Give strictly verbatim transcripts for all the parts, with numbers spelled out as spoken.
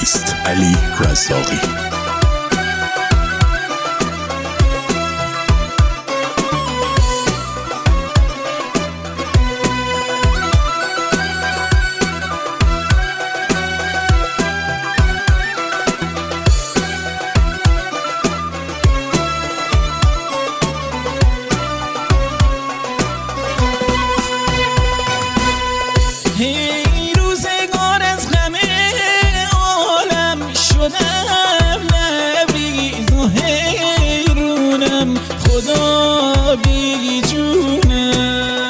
است. علی رزاقی. هی روزگار از غم عالم شدم لبریز و حیرونم، خدا بی جونم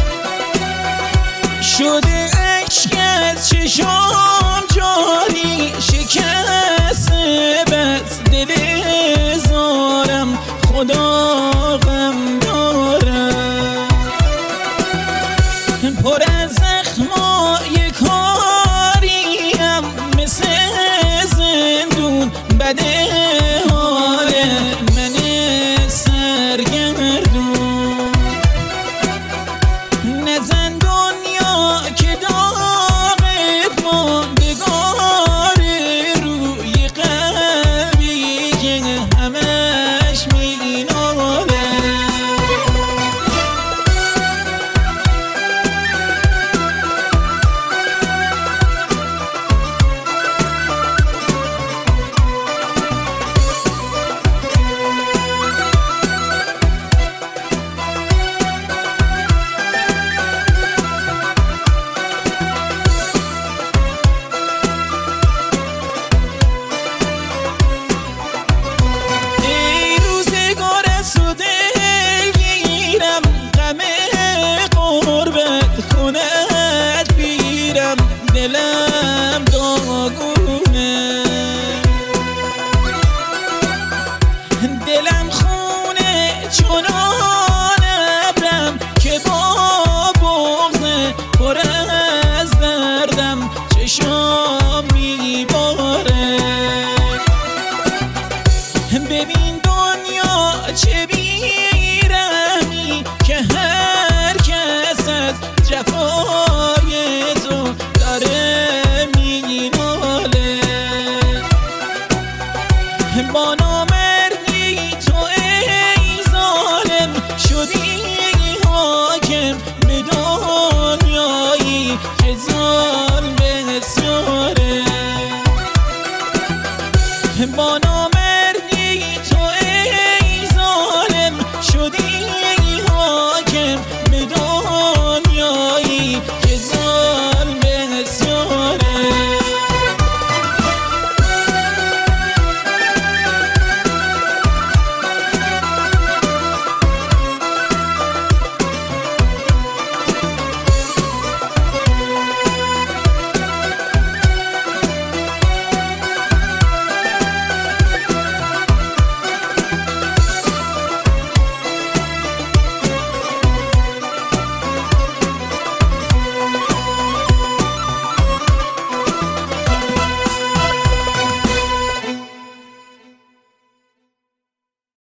شده اشک از چشام جاری، شکست بس دل زارم، خدا غم دارم پر از زخمای کاریم مثل زندون، بده حال من سرگردون، نزن